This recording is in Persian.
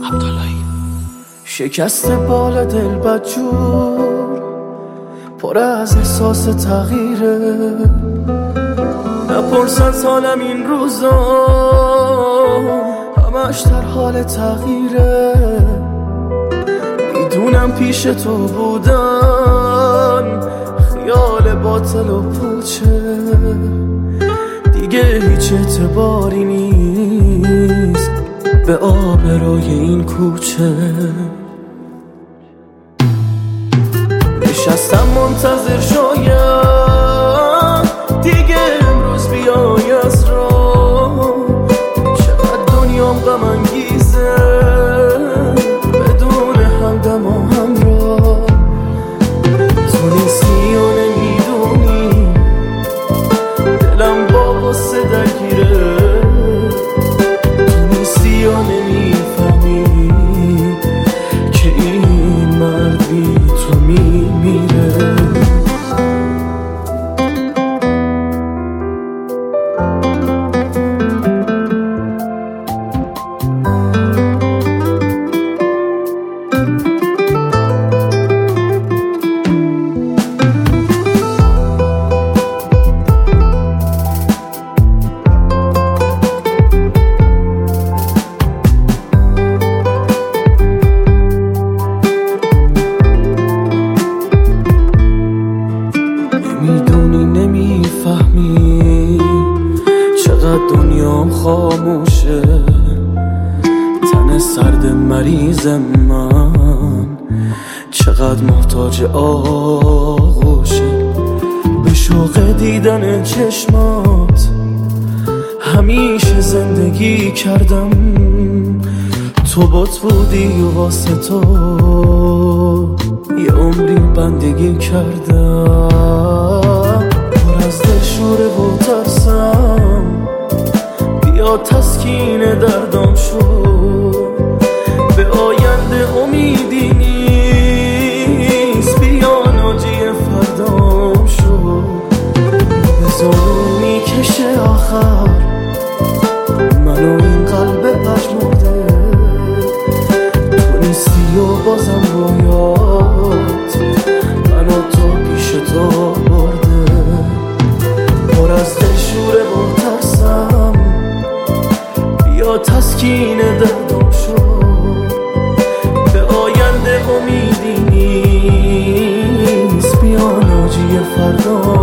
شکست بال دل بدجور پر از احساس تغییره، نپرس از حالم این روزا همش در حال تغییره. میدونم پیش تو بودن خیال باطل و پوچه، دیگه هیچ اعتباری نیست به آبروی این کوچه. نشستم منتظر شاید دیگه امروز بیای از راه، چقدر دنیام غم انگیزه بدون همدم و همراه. تو نیستی و نمیدونی دلم با غصه درگیره، تو نیستی و نمیفهمی که این مرد بی تو میمیره. میدونی نمیفهمی چقدر دنیام خاموشه، تن سرد مریض من چقدر محتاج آغوشه. به شوق دیدن چشمات همیشه زندگی کردم، تو بات بودی و واسه تو یه عمری بندگی کردم. پر از دلشوره و ترسم بیا تسکین دردم شو، به آینده امیدی نیست بیا ناجی فردام شو. بذار میکشه آخر منو این قلب پژمرده، تو نیستی و بازم رویات منو تو پیش تو برده. پر از دلشوره و ترسم بیا تسکین دردم شو، به آینده امیدی نیست بیا ناجی فردام